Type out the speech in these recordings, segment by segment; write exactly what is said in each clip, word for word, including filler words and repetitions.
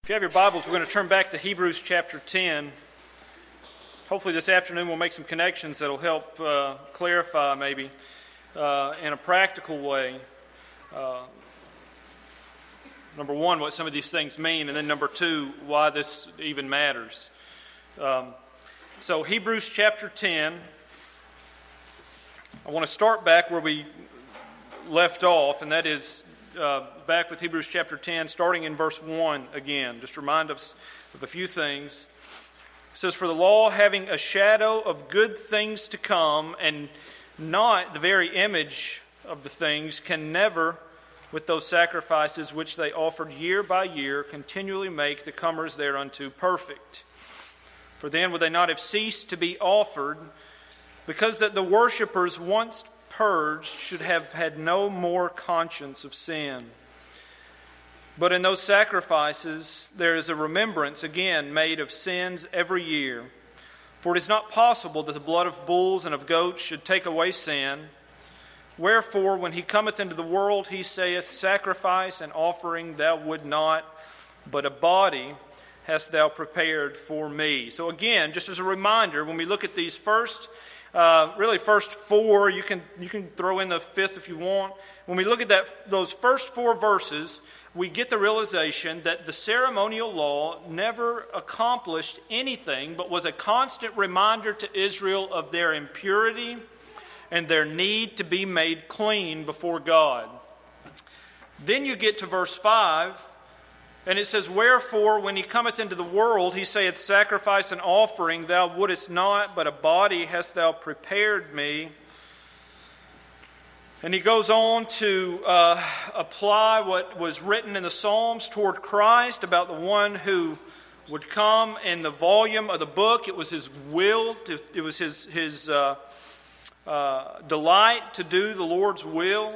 If you have your Bibles, we're going to turn back to Hebrews chapter ten. Hopefully this afternoon we'll make some connections that will help uh, clarify maybe uh, in a practical way, uh, number one, what some of these things mean, and then number two, why this even matters. Um, so Hebrews chapter ten, I want to start back where we left off, and that is Uh, back with Hebrews chapter ten, starting in verse one again. Just remind us of a few things. It says, "For the law, having a shadow of good things to come, and not the very image of the things, can never, with those sacrifices which they offered year by year, continually make the comers thereunto perfect. For then would they not have ceased to be offered, because that the worshippers once purged should have had no more conscience of sin. But in those sacrifices there is a remembrance again made of sins every year. For it is not possible that the blood of bulls and of goats should take away sin. Wherefore, when he cometh into the world, he saith, Sacrifice and offering thou would not, but a body hast thou prepared for me." So again, just as a reminder, when we look at these first Uh, really, first four, you can you can throw in the fifth if you want. When we look at that, those first four verses, we get the realization that the ceremonial law never accomplished anything, but was a constant reminder to Israel of their impurity and their need to be made clean before God. Then you get to verse five, and it says, "Wherefore, when he cometh into the world, he saith, Sacrifice and offering thou wouldest not, but a body hast thou prepared me." And he goes on to uh, apply what was written in the Psalms toward Christ about the one who would come in the volume of the book. It was his will, to, it was his, his uh, uh, delight to do the Lord's will.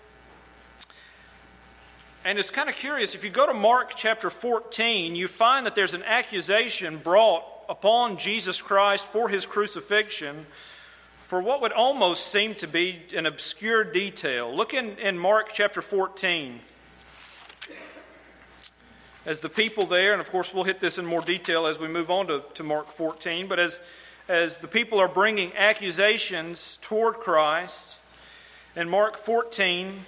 And it's kind of curious, if you go to Mark chapter fourteen, you find that there's an accusation brought upon Jesus Christ for his crucifixion for what would almost seem to be an obscure detail. Look in, in Mark chapter fourteen. As the people there, and of course we'll hit this in more detail as we move on to, to Mark fourteen, but as, as the people are bringing accusations toward Christ, in Mark fourteen,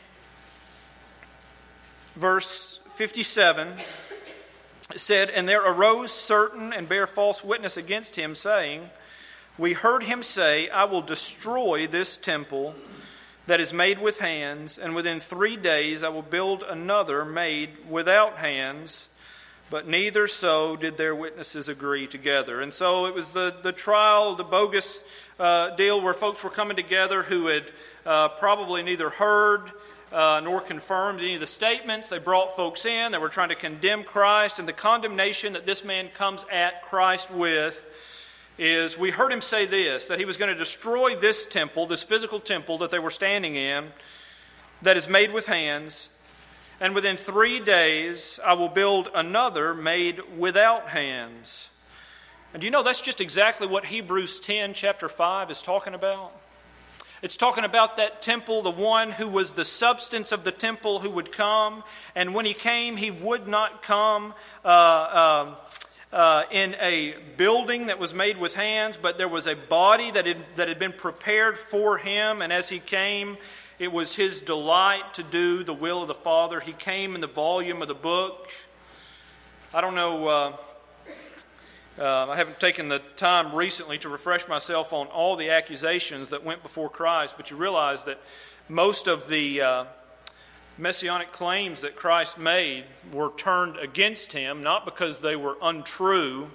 verse fifty-seven, it said, "And there arose certain and bare false witness against him, saying, We heard him say, I will destroy this temple that is made with hands, and within three days I will build another made without hands. But neither so did their witnesses agree together." And so it was the, the trial, the bogus uh, deal where folks were coming together who had uh, probably neither heard Uh, nor confirmed any of the statements. They brought folks in. They were trying to condemn Christ. And the condemnation that this man comes at Christ with is, we heard him say this, that he was going to destroy this temple, this physical temple that they were standing in, that is made with hands. And within three days I will build another made without hands. And do you know that's just exactly what Hebrews ten chapter five is talking about? It's talking about that temple, the one who was the substance of the temple who would come. And when he came, he would not come uh, uh, uh, in a building that was made with hands, but there was a body that had, that had been prepared for him. And as he came, it was his delight to do the will of the Father. He came in the volume of the book. I don't know... Uh, Uh, I haven't taken the time recently to refresh myself on all the accusations that went before Christ, but you realize that most of the uh, messianic claims that Christ made were turned against him, not because they were untrue,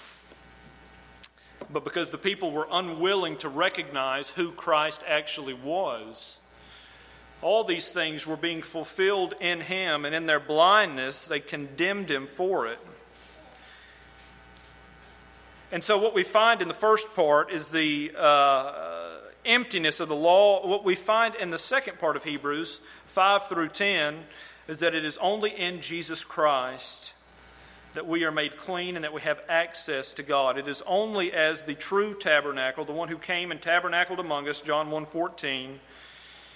but because the people were unwilling to recognize who Christ actually was. All these things were being fulfilled in him, and in their blindness they condemned him for it. And so what we find in the first part is the uh, emptiness of the law. What we find in the second part of Hebrews, five through ten, is that it is only in Jesus Christ that we are made clean and that we have access to God. It is only as the true tabernacle, the one who came and tabernacled among us, John one fourteen,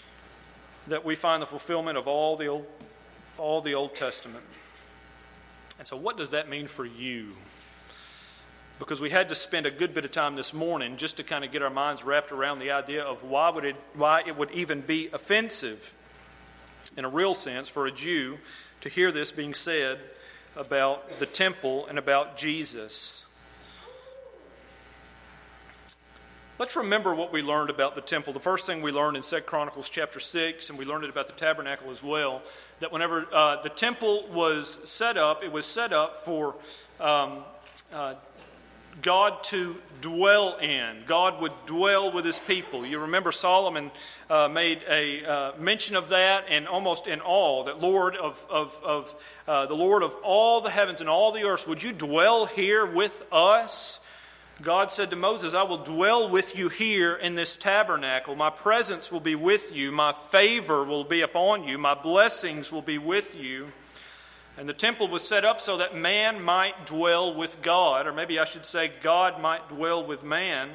that we find the fulfillment of all the Old, all the Old Testament. And so what does that mean for you? Because we had to spend a good bit of time this morning just to kind of get our minds wrapped around the idea of why would it, why it would even be offensive, in a real sense, for a Jew to hear this being said about the temple and about Jesus. Let's remember what we learned about the temple. The first thing we learned in Second Chronicles chapter six, and we learned it about the tabernacle as well, that whenever uh, the temple was set up, it was set up for um, uh, God to dwell in. God would dwell with His people. You remember Solomon uh, made a uh, mention of that, and almost in awe, that Lord of, of, of uh, the Lord of all the heavens and all the earth, would you dwell here with us? God said to Moses, I will dwell with you here in this tabernacle. My presence will be with you. My favor will be upon you. My blessings will be with you. And the temple was set up so that man might dwell with God, or maybe I should say God might dwell with man.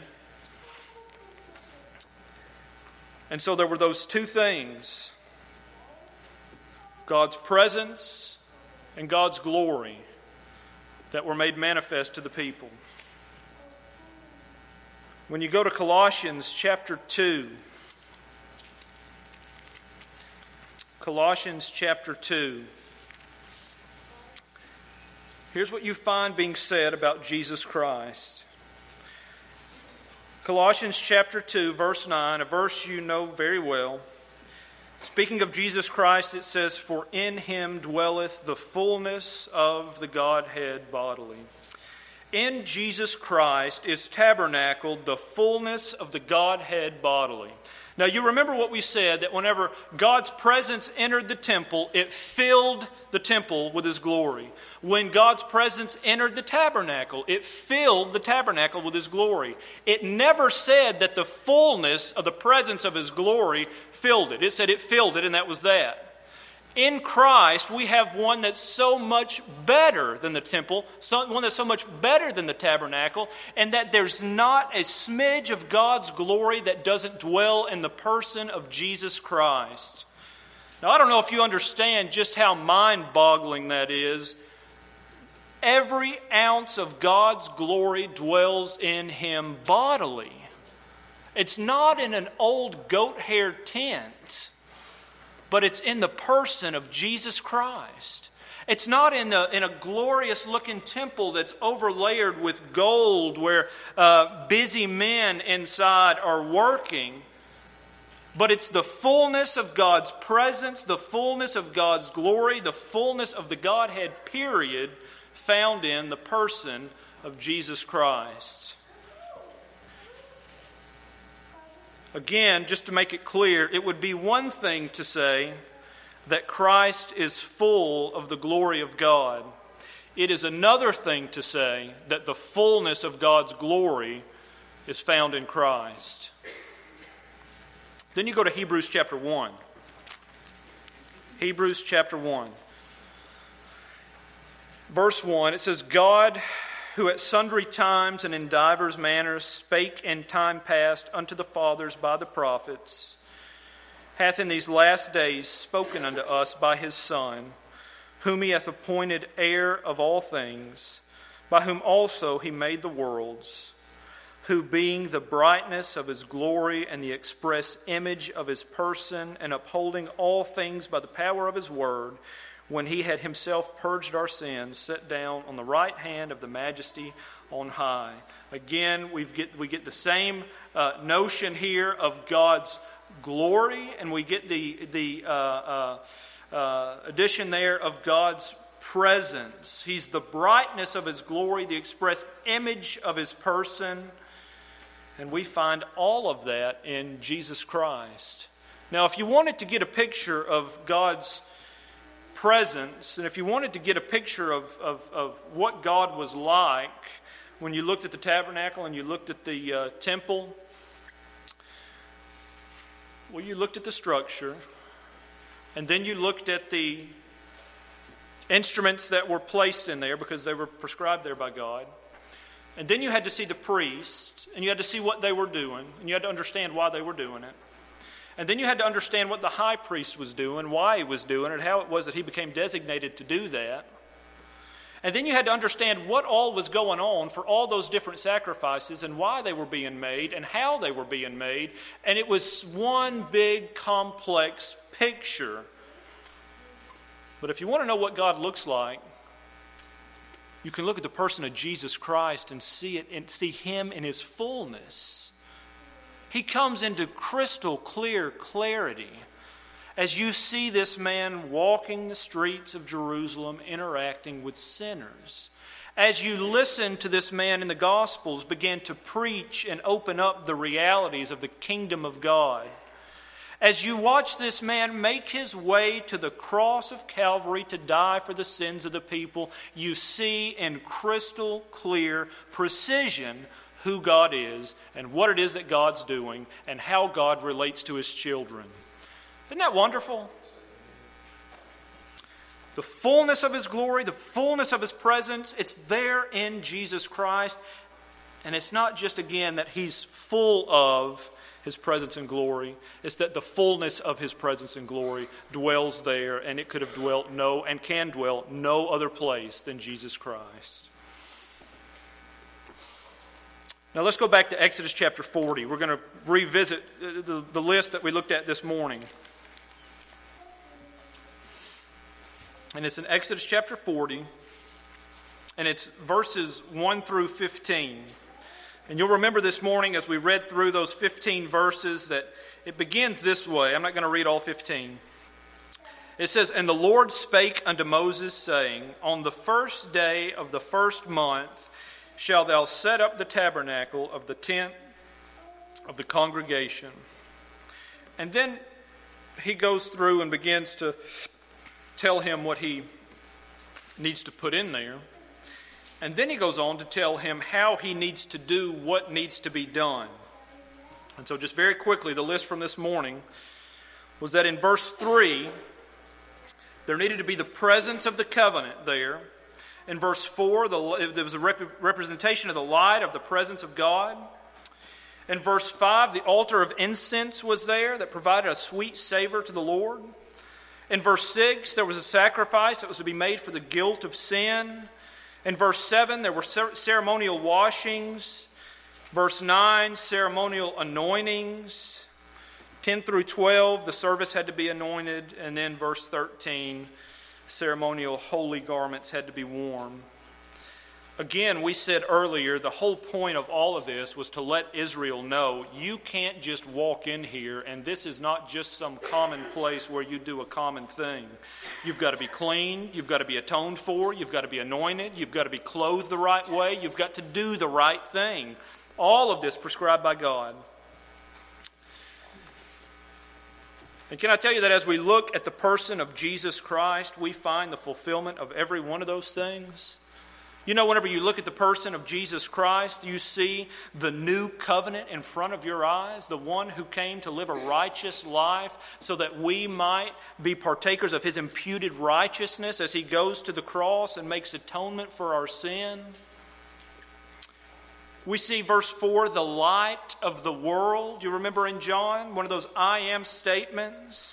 And so there were those two things, God's presence and God's glory, that were made manifest to the people. When you go to Colossians chapter two, Colossians chapter two, here's what you find being said about Jesus Christ. Colossians chapter two, verse nine, a verse you know very well. Speaking of Jesus Christ, it says, "For in Him dwelleth the fullness of the Godhead bodily." In Jesus Christ is tabernacled the fullness of the Godhead bodily. Now you remember what we said, that whenever God's presence entered the temple, it filled the temple with His glory. When God's presence entered the tabernacle, it filled the tabernacle with His glory. It never said that the fullness of the presence of His glory filled it. It said it filled it, and that was that. In Christ, we have one that's so much better than the temple, one that's so much better than the tabernacle, and that there's not a smidge of God's glory that doesn't dwell in the person of Jesus Christ. Now, I don't know if you understand just how mind-boggling that is. Every ounce of God's glory dwells in Him bodily. It's not in an old goat hair tent, but it's in the person of Jesus Christ. It's not in, the, in a glorious-looking temple that's overlaid with gold where uh, busy men inside are working. But it's the fullness of God's presence, the fullness of God's glory, the fullness of the Godhead, period, found in the person of Jesus Christ. Again, just to make it clear, it would be one thing to say that Christ is full of the glory of God. It is another thing to say that the fullness of God's glory is found in Christ. Then you go to Hebrews chapter one. Hebrews chapter one. Verse one, it says, God, who at sundry times and in divers manners spake in time past unto the fathers by the prophets, hath in these last days spoken unto us by His Son, whom He hath appointed heir of all things, by whom also He made the worlds, who being the brightness of His glory and the express image of His person, and upholding all things by the power of His word, when He had Himself purged our sins, sat down on the right hand of the Majesty on high. Again, we get we get the same uh, notion here of God's glory, and we get the the uh, uh, uh, addition there of God's presence. He's the brightness of His glory, the express image of His person, and we find all of that in Jesus Christ. Now, if you wanted to get a picture of God's presence, and if you wanted to get a picture of, of, of what God was like when you looked at the tabernacle and you looked at the uh, temple, well, you looked at the structure, and then you looked at the instruments that were placed in there because they were prescribed there by God. And then you had to see the priest, and you had to see what they were doing, and you had to understand why they were doing it. And then you had to understand what the high priest was doing, why he was doing it, how it was that he became designated to do that. And then you had to understand what all was going on for all those different sacrifices and why they were being made and how they were being made. And it was one big complex picture. But if you want to know what God looks like, you can look at the person of Jesus Christ and see it and see Him in His fullness. He comes into crystal clear clarity as you see this man walking the streets of Jerusalem, interacting with sinners. As you listen to this man in the Gospels begin to preach and open up the realities of the kingdom of God. As you watch this man make his way to the cross of Calvary to die for the sins of the people, you see in crystal clear precision who God is and what it is that God's doing and how God relates to His children. Isn't that wonderful? The fullness of His glory, the fullness of His presence, it's there in Jesus Christ. And it's not just, again, that He's full of His presence and glory. It's that the fullness of His presence and glory dwells there, and it could have dwelt no and can dwell no other place than Jesus Christ. Now let's go back to Exodus chapter forty. We're going to revisit the, the list that we looked at this morning. And it's in Exodus chapter forty, and it's verses one through fifteen. And you'll remember this morning as we read through those fifteen verses that it begins this way. I'm not going to read all fifteen. It says, "And the Lord spake unto Moses, saying, On the first day of the first month shalt thou set up the tabernacle of the tent of the congregation." And then he goes through and begins to tell him what he needs to put in there. And then he goes on to tell him how he needs to do what needs to be done. And so just very quickly, the list from this morning was that in verse three, there needed to be the presence of the covenant there. In verse four, the, there was a rep- representation of the light of the presence of God. In verse five, the altar of incense was there that provided a sweet savor to the Lord. In verse six, there was a sacrifice that was to be made for the guilt of sin. In verse seven, there were ceremonial washings. Verse nine, ceremonial anointings. ten through twelve, the service had to be anointed. And then verse thirteen, ceremonial holy garments had to be worn. Again, we said earlier, the whole point of all of this was to let Israel know, you can't just walk in here and this is not just some common place where you do a common thing. You've got to be clean, you've got to be atoned for, you've got to be anointed, you've got to be clothed the right way, you've got to do the right thing. All of this prescribed by God. And can I tell you that as we look at the person of Jesus Christ, we find the fulfillment of every one of those things? You know, whenever you look at the person of Jesus Christ, you see the new covenant in front of your eyes, the one who came to live a righteous life so that we might be partakers of His imputed righteousness as He goes to the cross and makes atonement for our sin. We see verse four, the light of the world. You remember in John, one of those I am statements.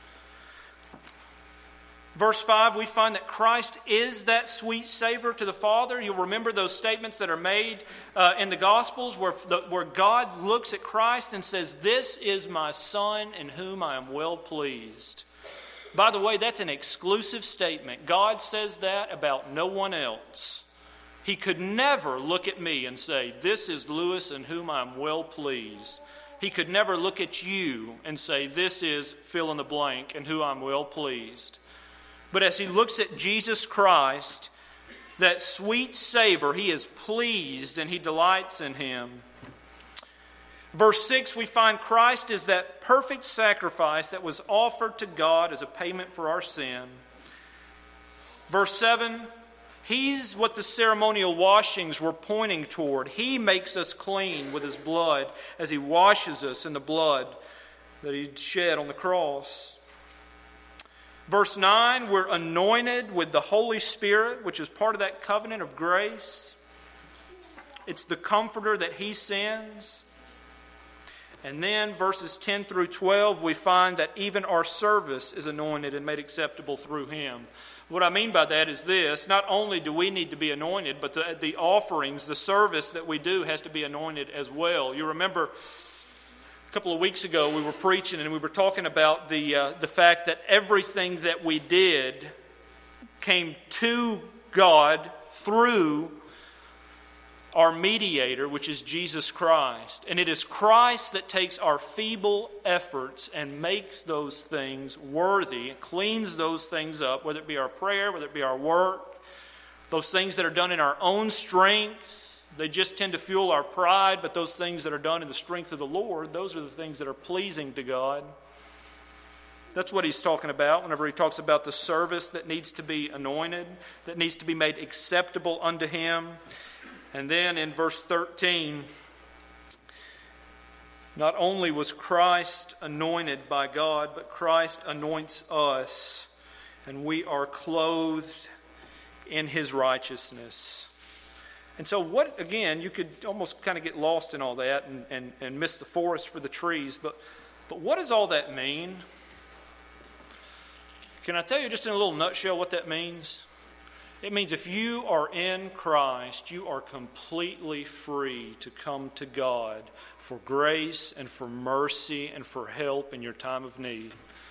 Verse five, we find that Christ is that sweet savor to the Father. You'll remember those statements that are made uh, in the Gospels where, the, where God looks at Christ and says, "This is my Son in whom I am well pleased." By the way, that's an exclusive statement. God says that about no one else. He could never look at me and say, "This is Lewis in whom I am well pleased." He could never look at you and say, "This is fill in the blank in whom I'm well pleased." But as He looks at Jesus Christ, that sweet savor, He is pleased and He delights in Him. Verse six, we find Christ is that perfect sacrifice that was offered to God as a payment for our sin. Verse seven, He's what the ceremonial washings were pointing toward. He makes us clean with His blood as He washes us in the blood that He shed on the cross. Verse nine, we're anointed with the Holy Spirit, which is part of that covenant of grace. It's the comforter that He sends. And then verses ten through twelve, we find that even our service is anointed and made acceptable through Him. What I mean by that is this: not only do we need to be anointed, but the, the offerings, the service that we do has to be anointed as well. You remember a couple of weeks ago we were preaching and we were talking about the uh, the fact that everything that we did came to God through our mediator, which is Jesus Christ. And it is Christ that takes our feeble efforts and makes those things worthy, cleans those things up, whether it be our prayer, whether it be our work, those things that are done in our own strength. They just tend to fuel our pride, but those things that are done in the strength of the Lord, those are the things that are pleasing to God. That's what he's talking about whenever he talks about the service that needs to be anointed, that needs to be made acceptable unto him. And then in verse thirteen, not only was Christ anointed by God, but Christ anoints us, and we are clothed in his righteousness. And so what, again, you could almost kind of get lost in all that and, and, and miss the forest for the trees, but, but what does all that mean? Can I tell you just in a little nutshell what that means? It means if you are in Christ, you are completely free to come to God for grace and for mercy and for help in your time of need.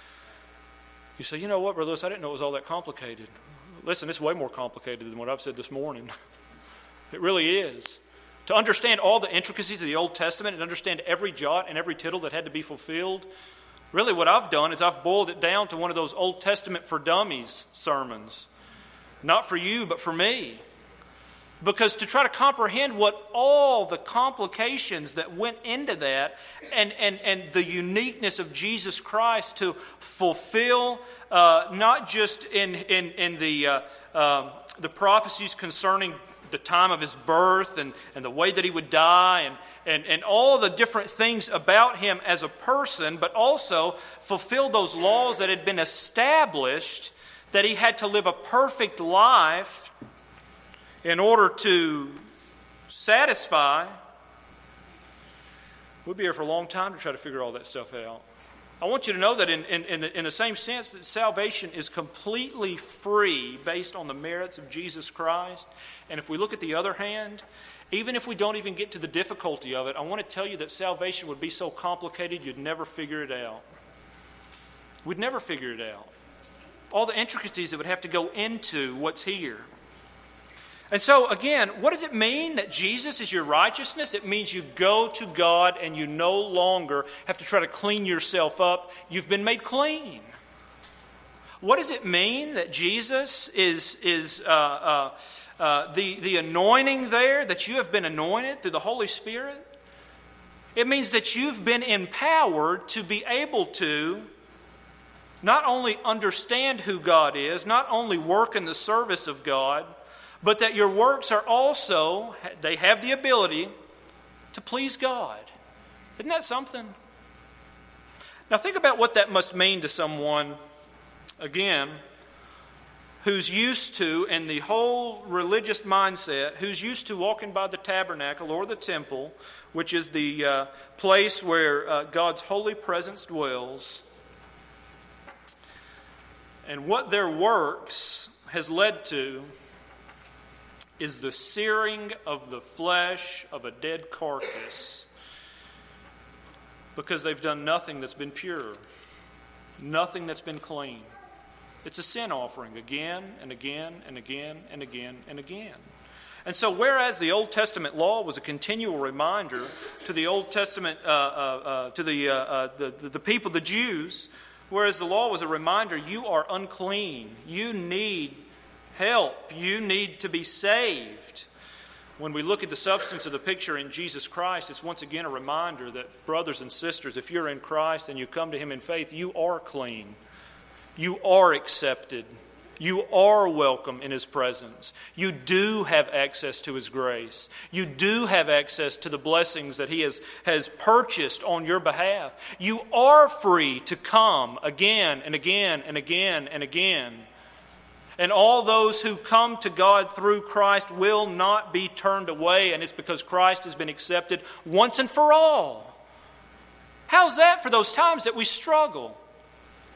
You say, you know what, Brother Lewis, I didn't know it was all that complicated. Listen, it's way more complicated than what I've said this morning. It really is. To understand all the intricacies of the Old Testament and understand every jot and every tittle that had to be fulfilled, really what I've done is I've boiled it down to one of those Old Testament for Dummies sermons. Not for you, but for me. Because to try to comprehend what all the complications that went into that and, and, and the uniqueness of Jesus Christ to fulfill uh, not just in, in, in the, uh, uh, the prophecies concerning the time of his birth and, and the way that he would die and, and, and all the different things about him as a person, but also fulfill those laws that had been established, that he had to live a perfect life in order to satisfy. We'll be here for a long time to try to figure all that stuff out. I want you to know that in, in, in, the, in the same sense that salvation is completely free based on the merits of Jesus Christ. And if we look at the other hand, even if we don't even get to the difficulty of it, I want to tell you that salvation would be so complicated you'd never figure it out. We'd never figure it out. All the intricacies that would have to go into what's here. And so, again, what does it mean that Jesus is your righteousness? It means you go to God and you no longer have to try to clean yourself up. You've been made clean. What does it mean that Jesus is, is uh, uh, uh, the, the anointing there, that you have been anointed through the Holy Spirit? It means that you've been empowered to be able to not only understand who God is, not only work in the service of God, but that your works are also, they have the ability to please God. Isn't that something? Now think about what that must mean to someone, again, who's used to, in the whole religious mindset, who's used to walking by the tabernacle or the temple, which is the uh, place where uh, God's holy presence dwells, and what their works has led to is the searing of the flesh of a dead carcass, because they've done nothing that's been pure, nothing that's been clean. It's a sin offering again and again and again and again and again. And so whereas the Old Testament law was a continual reminder to the Old Testament, uh, uh, uh, to the, uh, uh, the, the people, the Jews, whereas the law was a reminder, you are unclean, you need help, you need to be saved. When we look at the substance of the picture in Jesus Christ, it's once again a reminder that, brothers and sisters, if you're in Christ and you come to Him in faith, you are clean. You are accepted. You are welcome in His presence. You do have access to His grace. You do have access to the blessings that He has, has purchased on your behalf. You are free to come again and again and again and again. And all those who come to God through Christ will not be turned away, and it's because Christ has been accepted once and for all. How's that for those times that we struggle?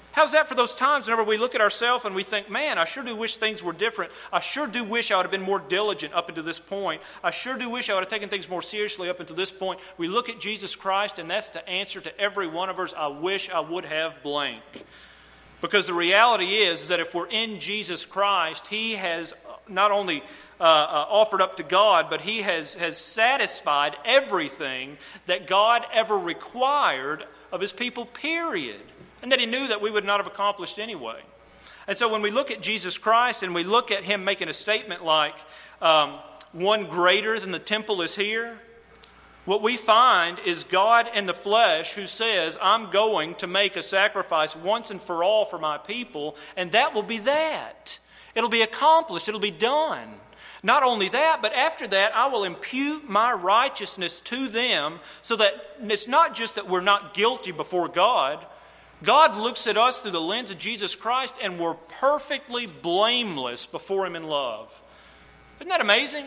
How's that for those times whenever we look at ourselves and we think, man, I sure do wish things were different. I sure do wish I would have been more diligent up until this point. I sure do wish I would have taken things more seriously up until this point. We look at Jesus Christ, and that's the answer to every one of us. I wish I would have blank. Because the reality is, is that if we're in Jesus Christ, He has not only uh, uh, offered up to God, but He has, has satisfied everything that God ever required of His people, period. And that He knew that we would not have accomplished anyway. And so when we look at Jesus Christ and we look at Him making a statement like, um, one greater than the temple is here, what we find is God in the flesh who says, I'm going to make a sacrifice once and for all for my people, and that will be that. It'll be accomplished. It'll be done. Not only that, but after that, I will impute my righteousness to them so that it's not just that we're not guilty before God. God looks at us through the lens of Jesus Christ, and we're perfectly blameless before Him in love. Isn't that amazing?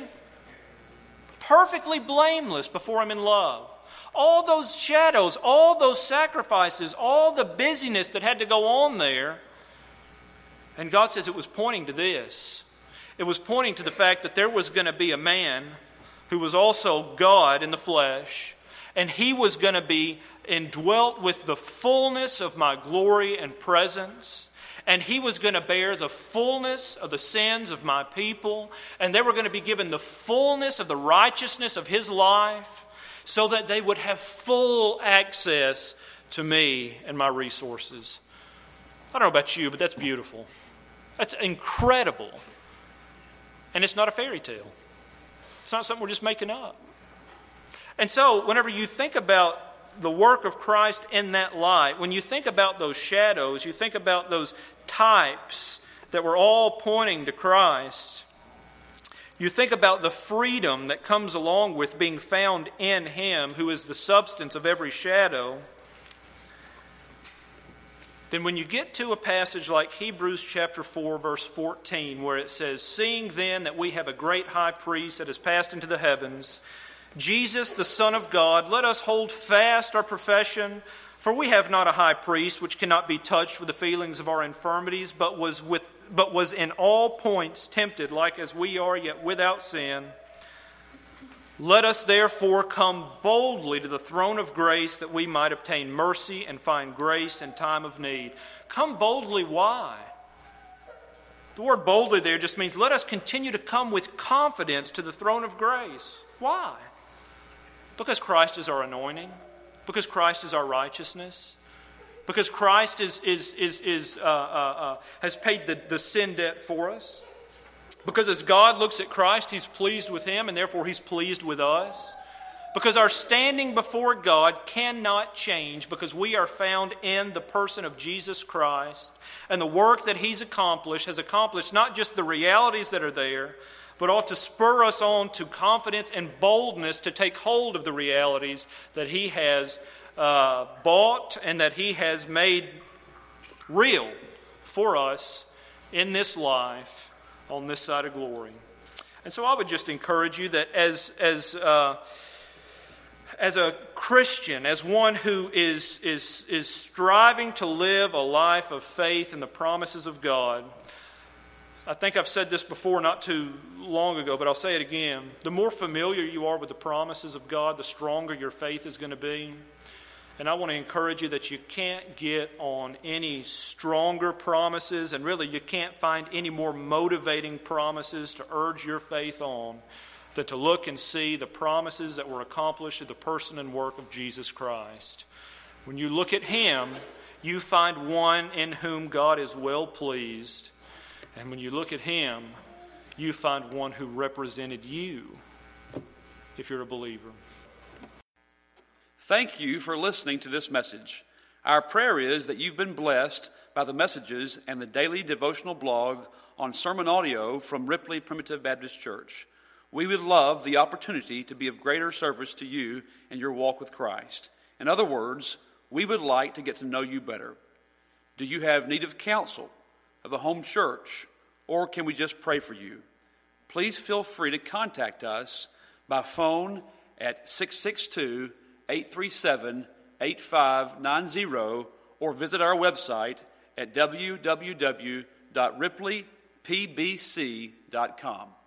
Perfectly blameless before Him in love. All those shadows, all those sacrifices, all the busyness that had to go on there. And God says it was pointing to this. It was pointing to the fact that there was going to be a man who was also God in the flesh, and He was going to be indwelt with the fullness of my glory and presence. And He was going to bear the fullness of the sins of my people. And they were going to be given the fullness of the righteousness of His life so that they would have full access to me and my resources. I don't know about you, but that's beautiful. That's incredible. And it's not a fairy tale. It's not something we're just making up. And so whenever you think about the work of Christ in that light, when you think about those shadows, you think about those types that were all pointing to Christ, you think about the freedom that comes along with being found in Him, who is the substance of every shadow, then when you get to a passage like Hebrews chapter four, verse fourteen, where it says, seeing then that we have a great high priest that has passed into the heavens, Jesus, the Son of God, let us hold fast our profession, for we have not a high priest which cannot be touched with the feelings of our infirmities, but was with, but was in all points tempted like as we are, yet without sin. Let us therefore come boldly to the throne of grace that we might obtain mercy and find grace in time of need. Come boldly, why? The word boldly there just means let us continue to come with confidence to the throne of grace. Why? Because Christ is our anointing. Because Christ is our righteousness. Because Christ is, is, is, is, uh, uh, uh, has paid the, the sin debt for us. Because as God looks at Christ, He's pleased with Him, and therefore He's pleased with us. Because our standing before God cannot change, because we are found in the person of Jesus Christ. And the work that He's accomplished has accomplished not just the realities that are there, but ought to spur us on to confidence and boldness to take hold of the realities that He has uh, bought and that He has made real for us in this life on this side of glory. And so I would just encourage you that as as uh, as a Christian, as one who is is is striving to live a life of faith in the promises of God, I think I've said this before not too long ago, but I'll say it again. The more familiar you are with the promises of God, the stronger your faith is going to be. And I want to encourage you that you can't get on any stronger promises, and really you can't find any more motivating promises to urge your faith on than to look and see the promises that were accomplished through the person and work of Jesus Christ. When you look at Him, you find one in whom God is well pleased. And when you look at Him, you find one who represented you, if you're a believer. Thank you for listening to this message. Our prayer is that you've been blessed by the messages and the daily devotional blog on sermon audio from Ripley Primitive Baptist Church. We would love the opportunity to be of greater service to you in your walk with Christ. In other words, we would like to get to know you better. Do you have need of counsel, of a home church, or can we just pray for you? Please feel free to contact us by phone at six six two, eight three seven, eight five nine zero or visit our website at w w w dot ripley p b c dot com.